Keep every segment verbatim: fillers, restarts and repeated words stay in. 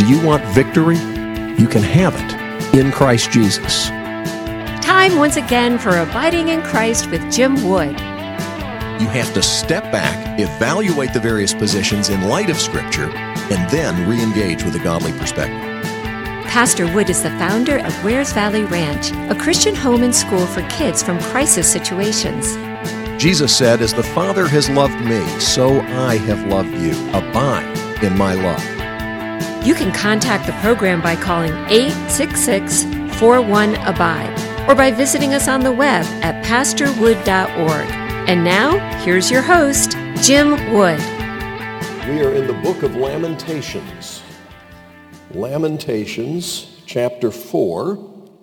you want victory? You can have it in Christ Jesus. Time once again for Abiding in Christ with Jim Wood. You have to step back, evaluate the various positions in light of Scripture, and then re-engage with a godly perspective. Pastor Wood is the founder of Wares Valley Ranch, a Christian home and school for kids from crisis situations. Jesus said, "As the Father has loved me, so I have loved you. Abide in my love." You can contact the program by calling eight six six, four one, ABIDE or by visiting us on the web at pastor wood dot org. And now, here's your host, Jim Wood. We are in the book of Lamentations. Lamentations, chapter four.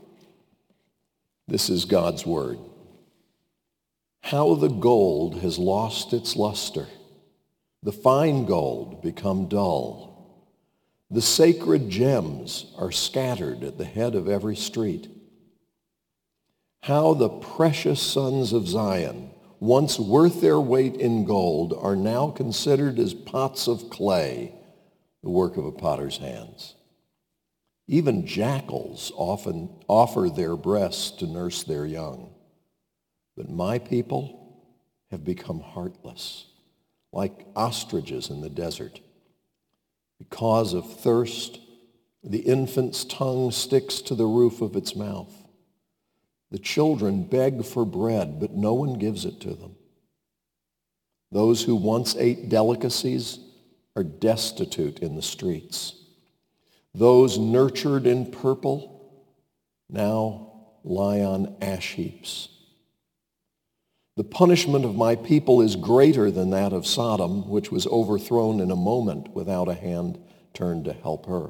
This is God's word. How the gold has lost its luster, the fine gold become dull. The sacred gems are scattered at the head of every street. How the precious sons of Zion, once worth their weight in gold, are now considered as pots of clay, the work of a potter's hands. Even jackals often offer their breasts to nurse their young. But my people have become heartless, like ostriches in the desert. Because of thirst, the infant's tongue sticks to the roof of its mouth. The children beg for bread, but no one gives it to them. Those who once ate delicacies are destitute in the streets. Those nurtured in purple now lie on ash heaps. The punishment of my people is greater than that of Sodom, which was overthrown in a moment without a hand turned to help her.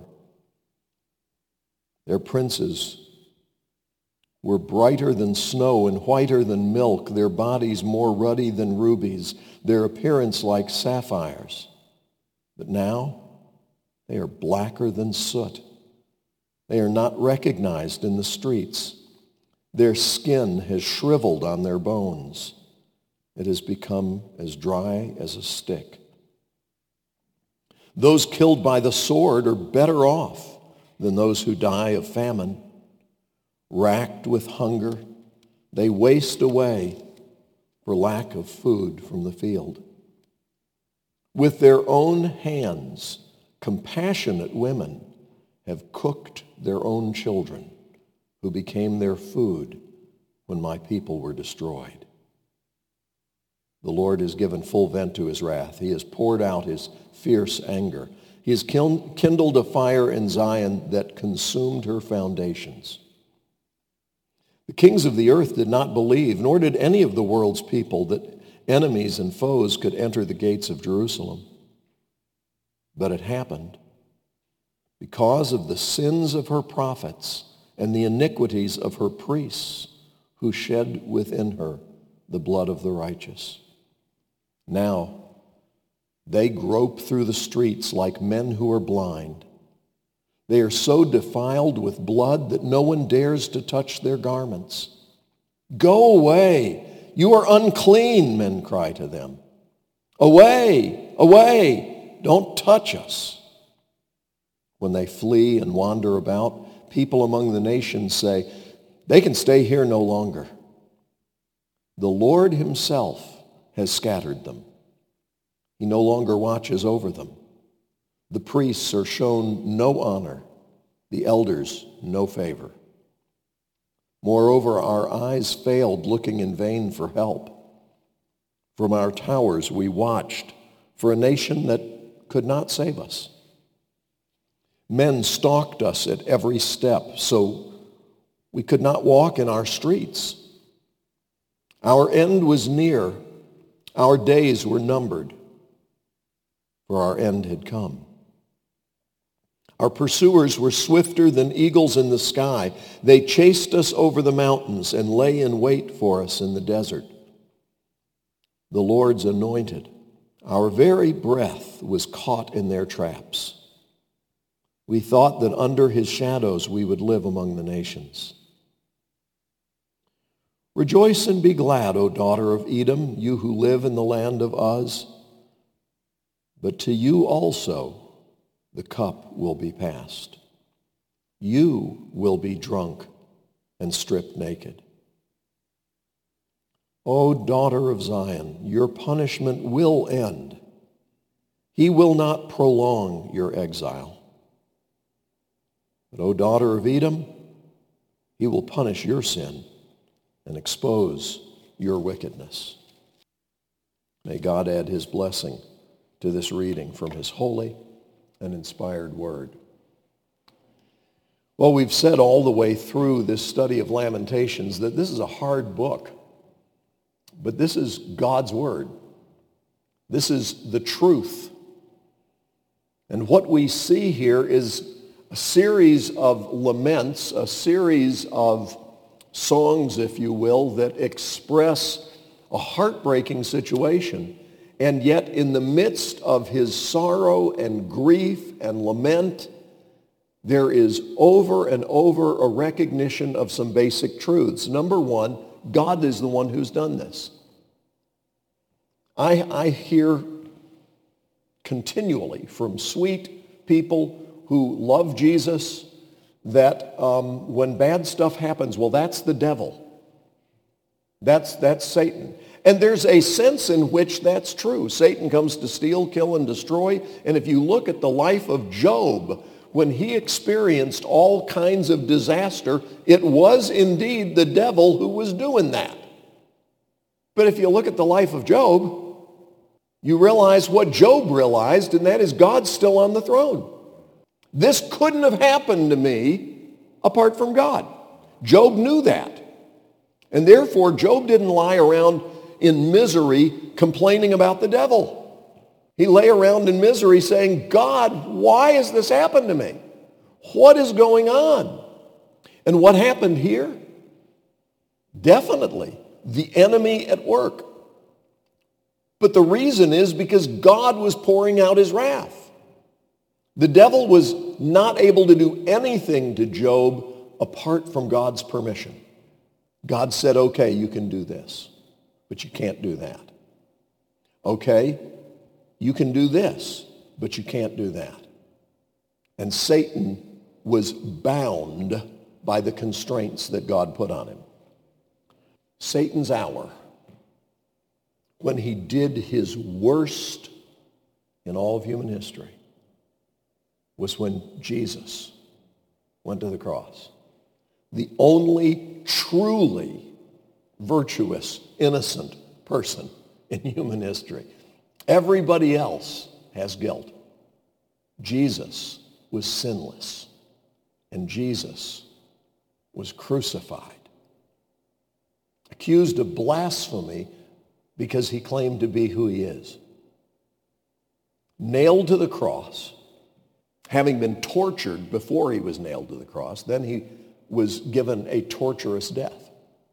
Their princes were brighter than snow and whiter than milk, their bodies more ruddy than rubies, their appearance like sapphires. But now they are blacker than soot. They are not recognized in the streets. Their skin has shriveled on their bones. It has become as dry as a stick. Those killed by the sword are better off than those who die of famine. Racked with hunger, they waste away for lack of food from the field. With their own hands, compassionate women have cooked their own children, who became their food when my people were destroyed. The Lord has given full vent to his wrath. He has poured out his fierce anger. He has kindled a fire in Zion that consumed her foundations. The kings of the earth did not believe, nor did any of the world's people, that enemies and foes could enter the gates of Jerusalem. But it happened because of the sins of her prophets and the iniquities of her priests, who shed within her the blood of the righteous. Now they grope through the streets like men who are blind. They are so defiled with blood that no one dares to touch their garments. Go away, you are unclean, men cry to them. Away, away, don't touch us. When they flee and wander about, people among the nations say, they can stay here no longer. The Lord himself has scattered them. He no longer watches over them. The priests are shown no honor, the elders no favor. Moreover, our eyes failed looking in vain for help. From our towers we watched for a nation that could not save us. Men stalked us at every step, so we could not walk in our streets. Our end was near, our days were numbered, for our end had come. Our pursuers were swifter than eagles in the sky. They chased us over the mountains and lay in wait for us in the desert. The Lord's anointed, our very breath was caught in their traps. We thought that under his shadows we would live among the nations. Rejoice and be glad, O daughter of Edom, you who live in the land of Uz. But to you also the cup will be passed. You will be drunk and stripped naked. O daughter of Zion, your punishment will end. He will not prolong your exile. But, O daughter of Edom, he will punish your sin and expose your wickedness. May God add his blessing to this reading from his holy and inspired word. Well, we've said all the way through this study of Lamentations that this is a hard book, but this is God's word. This is the truth. And what we see here is a series of laments, a series of songs, if you will, that express a heartbreaking situation. And yet in the midst of his sorrow and grief and lament, there is over and over a recognition of some basic truths. Number one, God is the one who's done this. I, I hear continually from sweet people who love Jesus that um, when bad stuff happens, well, that's the devil. That's, that's Satan. And there's a sense in which that's true. Satan comes to steal, kill, and destroy. And if you look at the life of Job, when he experienced all kinds of disaster, it was indeed the devil who was doing that. But if you look at the life of Job, you realize what Job realized, and that is God's still on the throne. This couldn't have happened to me apart from God. Job knew that. And therefore, Job didn't lie around in misery complaining about the devil. He lay around in misery saying, God, why has this happened to me? What is going on? And what happened here? Definitely the enemy at work. But the reason is because God was pouring out his wrath. The devil was not able to do anything to Job apart from God's permission. God said, okay, you can do this, but you can't do that. Okay, you can do this, but you can't do that. And Satan was bound by the constraints that God put on him. Satan's hour, when he did his worst in all of human history, was when Jesus went to the cross. The only truly virtuous, innocent person in human history. Everybody else has guilt. Jesus was sinless, and Jesus was crucified, accused of blasphemy because he claimed to be who he is. Nailed to the cross, having been tortured before he was nailed to the cross, then he was given a torturous death.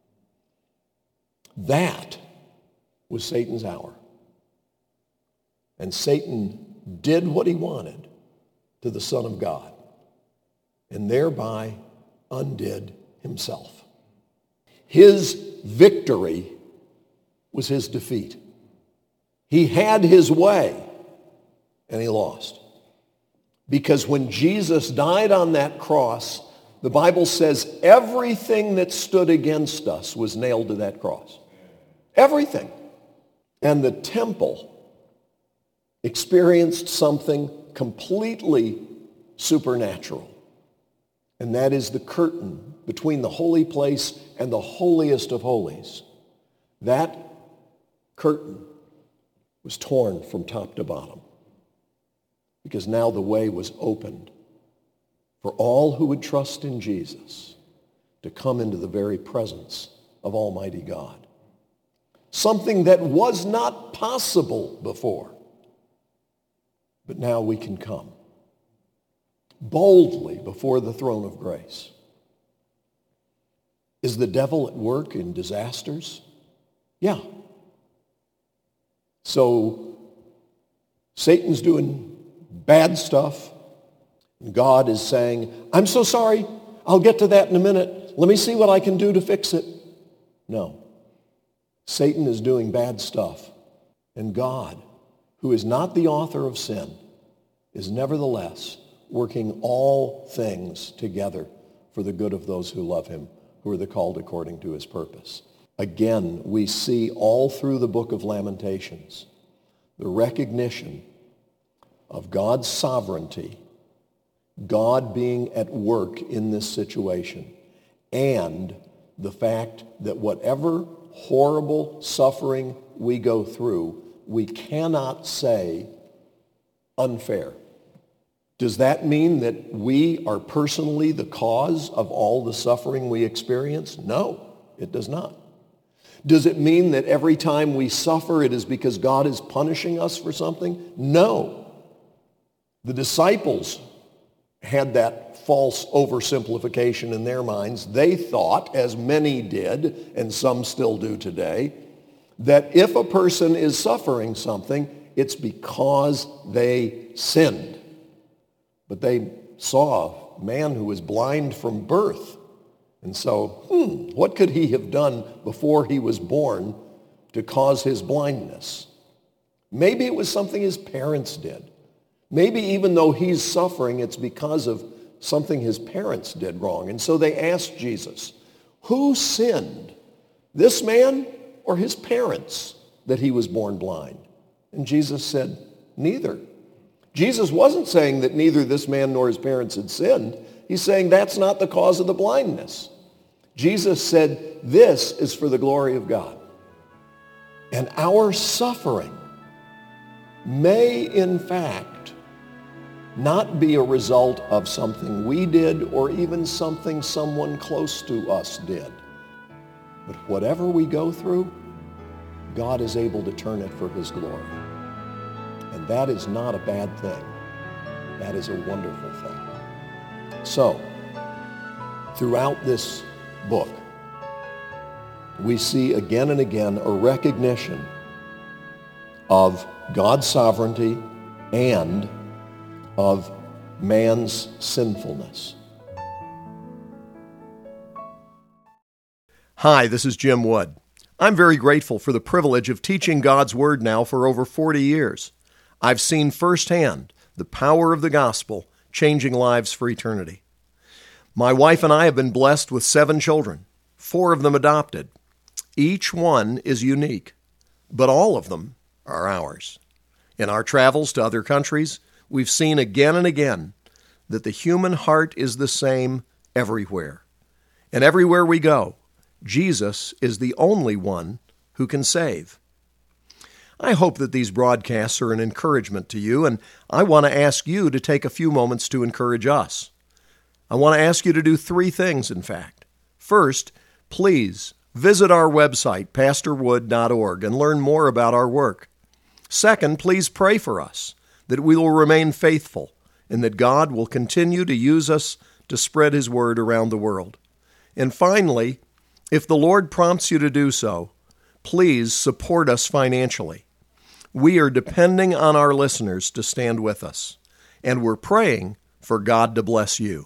That was Satan's hour. And Satan did what he wanted to the Son of God, and thereby undid himself. His victory was his defeat. He had his way, and he lost. Because when Jesus died on that cross, the Bible says everything that stood against us was nailed to that cross. Everything. And the temple experienced something completely supernatural. And that is the curtain between the holy place and the holiest of holies. That curtain was torn from top to bottom, because now the way was opened for all who would trust in Jesus to come into the very presence of Almighty God. Something that was not possible before. But now we can come boldly before the throne of grace. Is the devil at work in disasters? Yeah. So Satan's doing bad stuff. God is saying, I'm so sorry. I'll get to that in a minute. Let me see what I can do to fix it. No. Satan is doing bad stuff. And God, who is not the author of sin, is nevertheless working all things together for the good of those who love him, who are the called according to his purpose. Again, we see all through the book of Lamentations the recognition of God's sovereignty, God being at work in this situation, and the fact that whatever horrible suffering we go through, we cannot say unfair. Does that mean that we are personally the cause of all the suffering we experience? No, it does not. Does it mean that every time we suffer it is because God is punishing us for something? No. The disciples had that false oversimplification in their minds. They thought, as many did, and some still do today, that if a person is suffering something, it's because they sinned. But they saw a man who was blind from birth. And so, hmm, what could he have done before he was born to cause his blindness? Maybe it was something his parents did. Maybe even though he's suffering, it's because of something his parents did wrong. And so they asked Jesus, who sinned, this man or his parents, that he was born blind? And Jesus said, neither. Jesus wasn't saying that neither this man nor his parents had sinned. He's saying that's not the cause of the blindness. Jesus said, this is for the glory of God. And our suffering may, in fact, not be a result of something we did or even something someone close to us did. But whatever we go through, God is able to turn it for his glory. And that is not a bad thing. That is a wonderful thing. So, throughout this book, we see again and again a recognition of God's sovereignty and of man's sinfulness. Hi, this is Jim Wood. I'm very grateful for the privilege of teaching God's Word now for over forty years. I've seen firsthand the power of the gospel changing lives for eternity. My wife and I have been blessed with seven children, four of them adopted. Each one is unique, but all of them are ours. In our travels to other countries, we've seen again and again that the human heart is the same everywhere. And everywhere we go, Jesus is the only one who can save. I hope that these broadcasts are an encouragement to you, and I want to ask you to take a few moments to encourage us. I want to ask you to do three things, in fact. First, please visit our website, pastor wood dot org, and learn more about our work. Second, please pray for us, that we will remain faithful, and that God will continue to use us to spread his word around the world. And finally, if the Lord prompts you to do so, please support us financially. We are depending on our listeners to stand with us, and we're praying for God to bless you.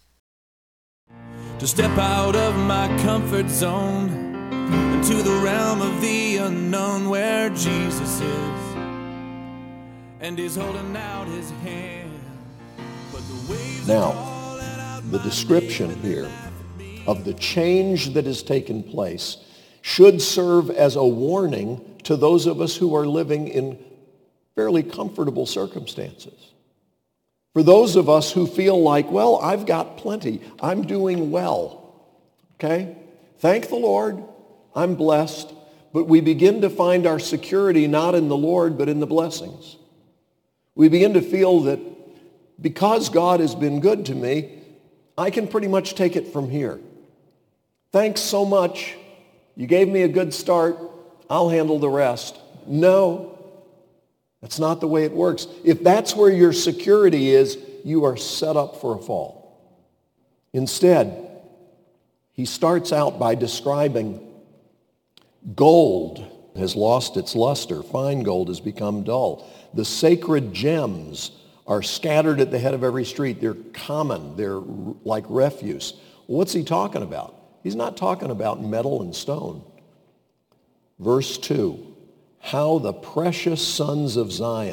To step out of my comfort zone into the realm of the unknown where Jesus is, and he's holding out his hand. But the waves Now, the description here of the change that has taken place should serve as a warning to those of us who are living in fairly comfortable circumstances. For those of us who feel like, well, I've got plenty, I'm doing well, okay? Thank the Lord, I'm blessed, but we begin to find our security not in the Lord, but in the blessings. We begin to feel that because God has been good to me, I can pretty much take it from here. Thanks so much. You gave me a good start. I'll handle the rest. No, that's not the way it works. If that's where your security is, you are set up for a fall. Instead, he starts out by describing gold has lost its luster. Fine gold has become dull. The sacred gems are scattered at the head of every street. They're common. They're like refuse. What's he talking about? He's not talking about metal and stone. Verse two, how the precious sons of Zion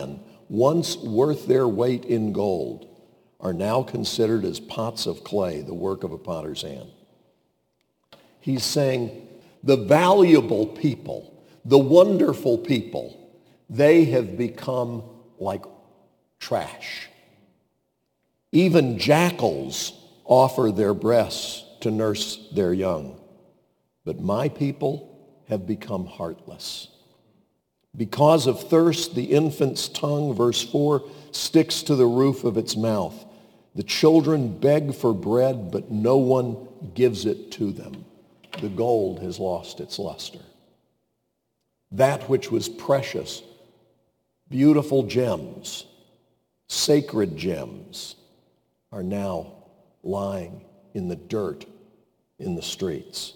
once worth their weight in gold, are now considered as pots of clay, the work of a potter's hand. He's saying the valuable people, the wonderful people, they have become like trash. Even jackals offer their breasts to nurse their young. But my people have become heartless. Because of thirst, the infant's tongue, verse four, sticks to the roof of its mouth. The children beg for bread, but no one gives it to them. The gold has lost its luster. That which was precious, beautiful gems, sacred gems, are now lying in the dirt in the streets.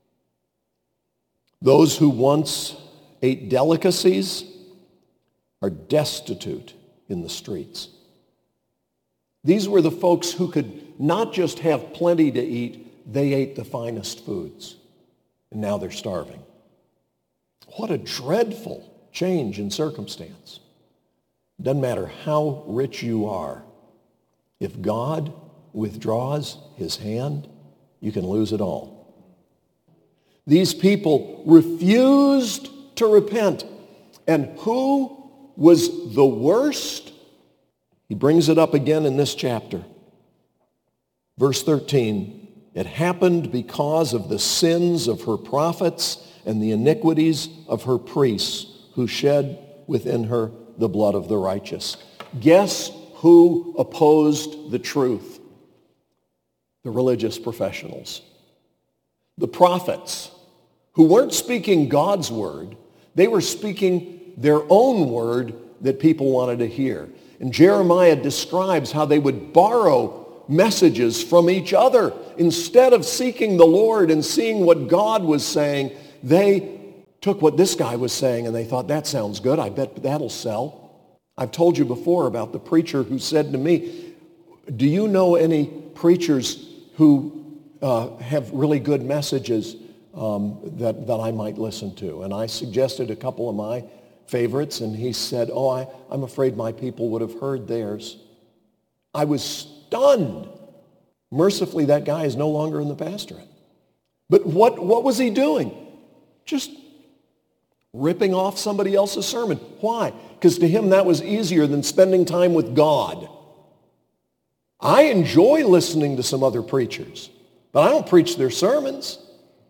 Those who once ate delicacies are destitute in the streets. These were the folks who could not just have plenty to eat, they ate the finest foods. And now they're starving. What a dreadful change in circumstance. Doesn't matter how rich you are. If God withdraws his hand, you can lose it all. These people refused to repent. And who was the worst? He brings it up again in this chapter. Verse thirteen, it happened because of the sins of her prophets and the iniquities of her priests who shed within her the blood of the righteous. Guess who opposed the truth? The religious professionals. The prophets, who weren't speaking God's word, they were speaking their own word that people wanted to hear. And Jeremiah describes how they would borrow messages from each other. Instead of seeking the Lord and seeing what God was saying, they took what this guy was saying and they thought, that sounds good. I bet that'll sell. I've told you before about the preacher who said to me, do you know any preachers who uh, have really good messages um, that, that I might listen to? And I suggested a couple of my favorites, and he said, oh, I, I'm afraid my people would have heard theirs. I was stunned. Mercifully, that guy is no longer in the pastorate. But what, what was he doing? Just ripping off somebody else's sermon. Why? Because to him that was easier than spending time with God. I enjoy listening to some other preachers, but I don't preach their sermons.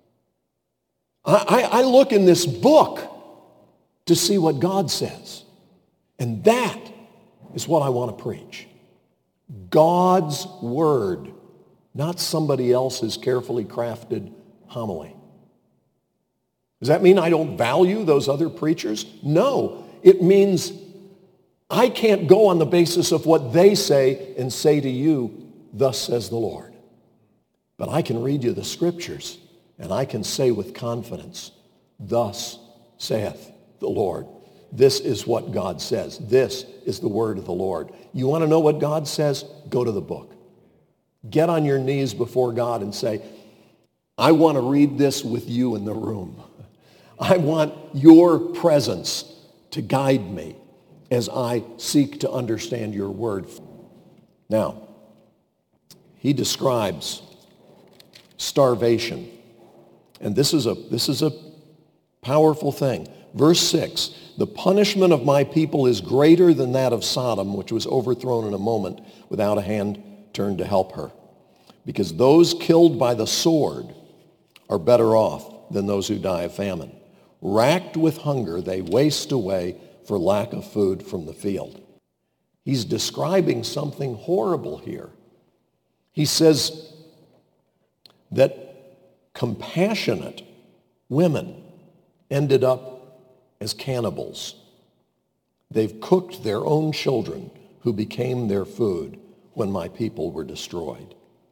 I, I, I look in this book to see what God says. And that is what I want to preach. God's word, not somebody else's carefully crafted homily. Does that mean I don't value those other preachers? No. It means I can't go on the basis of what they say and say to you, thus says the Lord. But I can read you the scriptures and I can say with confidence, thus saith the Lord. This is what God says. This is the word of the Lord. You want to know what God says? Go to the book. Get on your knees before God and say, I want to read this with you in the room. I want your presence to guide me as I seek to understand your word. Now, he describes starvation. And this is a, this is a powerful thing. Verse six, the punishment of my people is greater than that of Sodom, which was overthrown in a moment without a hand turned to help her. Because those killed by the sword are better off than those who die of famine. Racked with hunger, they waste away for lack of food from the field. He's describing something horrible here. He says that compassionate women ended up as cannibals. They've cooked their own children who became their food when my people were destroyed.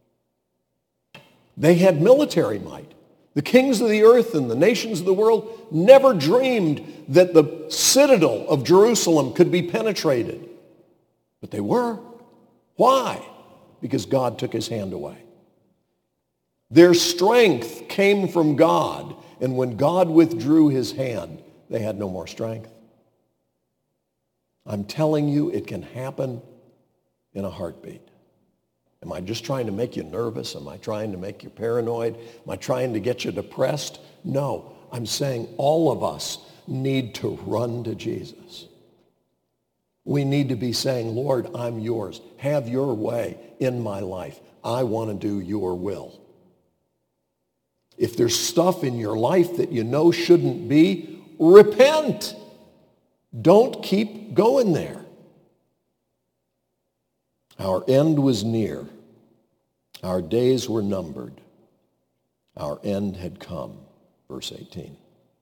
They had military might. The kings of the earth and the nations of the world never dreamed that the citadel of Jerusalem could be penetrated. But they were. Why? Because God took his hand away. Their strength came from God, and when God withdrew his hand, they had no more strength. I'm telling you, it can happen in a heartbeat. Am I just trying to make you nervous? Am I trying to make you paranoid? Am I trying to get you depressed? No, I'm saying all of us need to run to Jesus. We need to be saying, Lord, I'm yours. Have your way in my life. I want to do your will. If there's stuff in your life that you know shouldn't be, repent. Don't keep going there. Our end was near. Our days were numbered. Our end had come. Verse eighteen.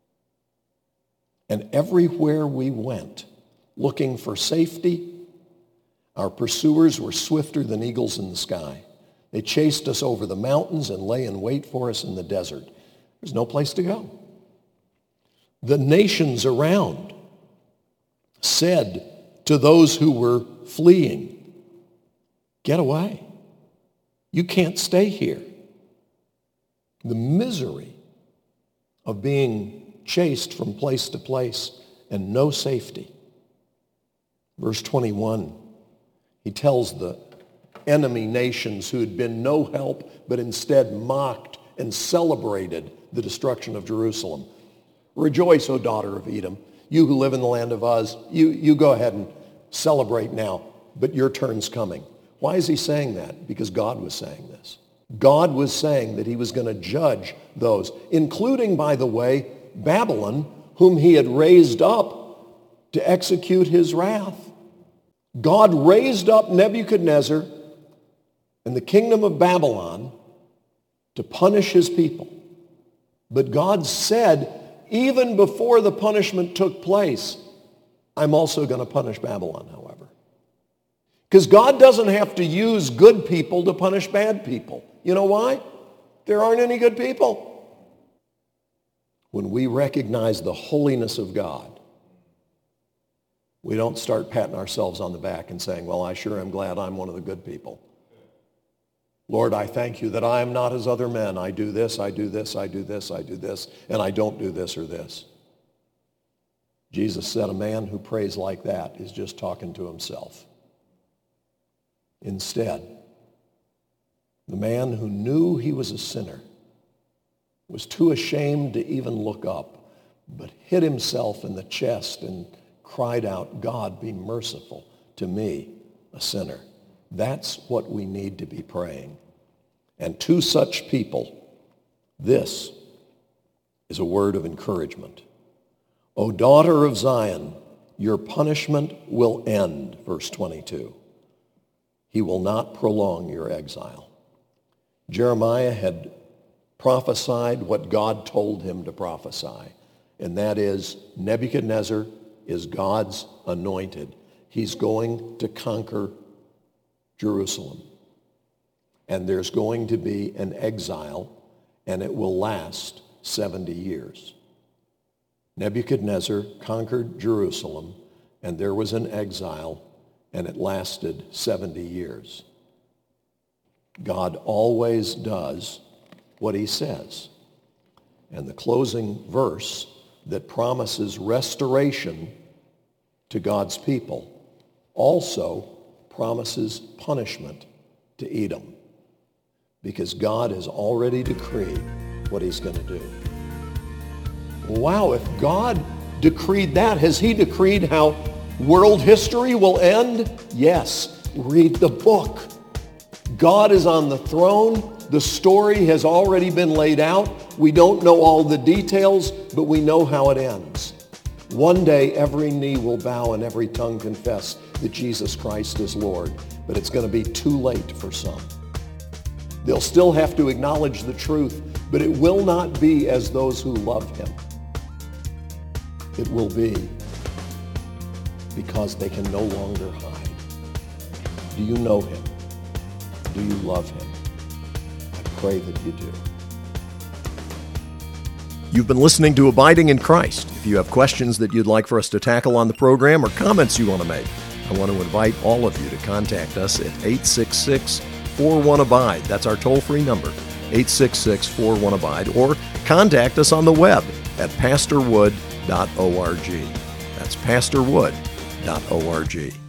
And everywhere we went, looking for safety, our pursuers were swifter than eagles in the sky. They chased us over the mountains and lay in wait for us in the desert. There's no place to go. The nations around said to those who were fleeing, get away. You can't stay here. The misery of being chased from place to place and no safety. Verse twenty-one, he tells the enemy nations who had been no help but instead mocked and celebrated the destruction of Jerusalem. Rejoice, O daughter of Edom. You who live in the land of Uz, you, you go ahead and celebrate now, but your turn's coming. Why is he saying that? Because God was saying this. God was saying that he was going to judge those, including, by the way, Babylon, whom he had raised up to execute his wrath. God raised up Nebuchadnezzar and the kingdom of Babylon to punish his people. But God said, even before the punishment took place, I'm also going to punish Babylon, however. Because God doesn't have to use good people to punish bad people. You know why? There aren't any good people. When we recognize the holiness of God, we don't start patting ourselves on the back and saying, well, I sure am glad I'm one of the good people. Lord, I thank you that I am not as other men. I do this, I do this, I do this, I do this, and I don't do this or this. Jesus said a man who prays like that is just talking to himself. Instead, the man who knew he was a sinner was too ashamed to even look up, but hit himself in the chest and cried out, God, be merciful to me, a sinner. That's what we need to be praying. And to such people, this is a word of encouragement. O daughter of Zion, your punishment will end, verse twenty-two. He will not prolong your exile. Jeremiah had prophesied what God told him to prophesy, and that is Nebuchadnezzar is God's anointed. He's going to conquer Jerusalem. And there's going to be an exile, and it will last seventy years. Nebuchadnezzar conquered Jerusalem, and there was an exile, and it lasted seventy years. God always does what he says. And the closing verse that promises restoration to God's people also promises punishment to Edom, because God has already decreed what he's going to do. Wow, if God decreed that, has he decreed how world history will end? Yes. Read the book. God is on the throne. The story has already been laid out. We don't know all the details, but we know how it ends. One day, every knee will bow and every tongue confess that Jesus Christ is Lord. But it's going to be too late for some. They'll still have to acknowledge the truth, but it will not be as those who love him. It will be because they can no longer hide. Do you know him? Do you love him? I pray that you do. You've been listening to Abiding in Christ. If you have questions that you'd like for us to tackle on the program or comments you want to make, I want to invite all of you to contact us at eight six six, four one, abide. That's our toll-free number, eight six six, four one, abide. Or contact us on the web at pastor wood dot org. That's pastor wood dot org.